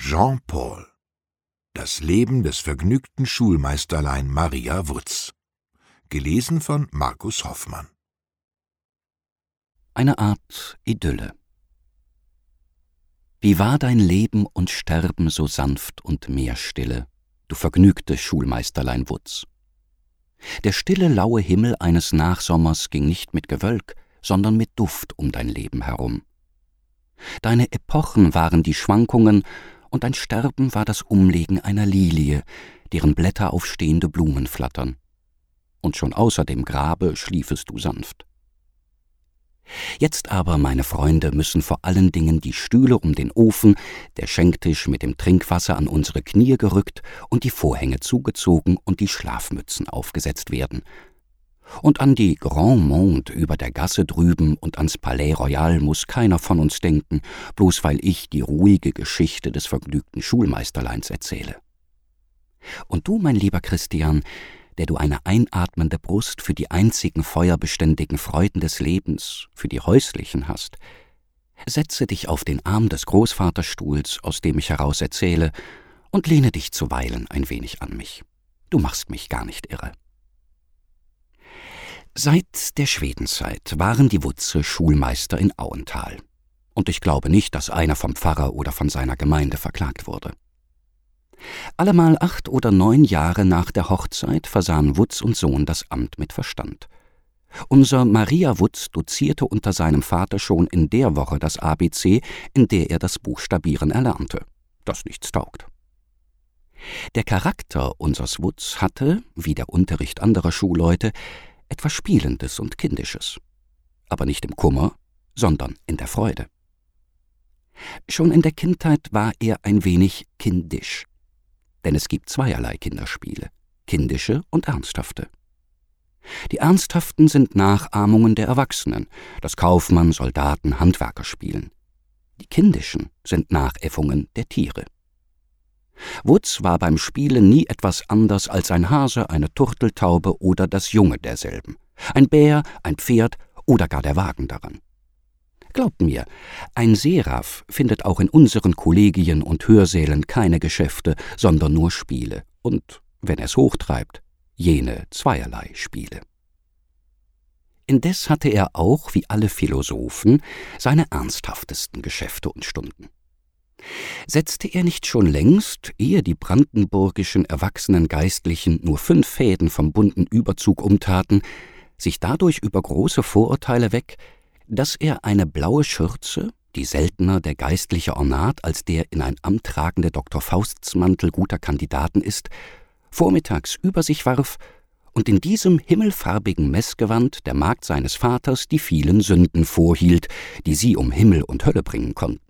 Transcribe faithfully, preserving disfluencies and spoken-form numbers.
Jean-Paul. Das Leben des vergnügten Schulmeisterlein Maria Wutz. Gelesen von Markus Hoffmann. Eine Art Idylle. Wie war dein Leben und Sterben so sanft und meerstille, du vergnügtes Schulmeisterlein Wutz? Der stille, laue Himmel eines Nachsommers ging nicht mit Gewölk, sondern mit Duft um dein Leben herum. Deine Epochen waren die Schwankungen, und dein Sterben war das Umlegen einer Lilie, deren Blätter auf stehende Blumen flattern. Und schon außer dem Grabe schliefest du sanft. Jetzt aber, meine Freunde, müssen vor allen Dingen die Stühle um den Ofen, der Schenktisch mit dem Trinkwasser an unsere Knie gerückt und die Vorhänge zugezogen und die Schlafmützen aufgesetzt werden. Und an die Grand Monde über der Gasse drüben und ans Palais Royal muss keiner von uns denken, bloß weil ich die ruhige Geschichte des vergnügten Schulmeisterleins erzähle. Und du, mein lieber Christian, der du eine einatmende Brust für die einzigen feuerbeständigen Freuden des Lebens, für die häuslichen hast, setze dich auf den Arm des Großvaterstuhls, aus dem ich heraus erzähle, und lehne dich zuweilen ein wenig an mich. Du machst mich gar nicht irre. Seit der Schwedenzeit waren die Wutze Schulmeister in Auenthal. Und ich glaube nicht, dass einer vom Pfarrer oder von seiner Gemeinde verklagt wurde. Allemal acht oder neun Jahre nach der Hochzeit versahen Wutz und Sohn das Amt mit Verstand. Unser Maria Wutz dozierte unter seinem Vater schon in der Woche das A B C, in der er das Buchstabieren erlernte, das nichts taugt. Der Charakter unsers Wutz hatte, wie der Unterricht anderer Schulleute, etwas Spielendes und Kindisches, aber nicht im Kummer, sondern in der Freude. Schon in der Kindheit war er ein wenig kindisch, denn es gibt zweierlei Kinderspiele, kindische und ernsthafte. Die ernsthaften sind Nachahmungen der Erwachsenen, das Kaufmann, Soldaten, Handwerker spielen. Die kindischen sind Nachäffungen der Tiere. Wutz war beim Spielen nie etwas anders als ein Hase, eine Turteltaube oder das Junge derselben, ein Bär, ein Pferd oder gar der Wagen daran. Glaubt mir, ein Seraph findet auch in unseren Kollegien und Hörsälen keine Geschäfte, sondern nur Spiele und, wenn er's hochtreibt, jene zweierlei Spiele. Indes hatte er auch, wie alle Philosophen, seine ernsthaftesten Geschäfte und Stunden. Setzte er nicht schon längst, ehe die brandenburgischen erwachsenen Geistlichen nur fünf Fäden vom bunten Überzug umtaten, sich dadurch über große Vorurteile weg, dass er eine blaue Schürze, die seltener der geistliche Ornat als der in ein Amt tragende Doktor Faustsmantel guter Kandidaten ist, vormittags über sich warf und in diesem himmelfarbigen Messgewand der Magd seines Vaters die vielen Sünden vorhielt, die sie um Himmel und Hölle bringen konnten.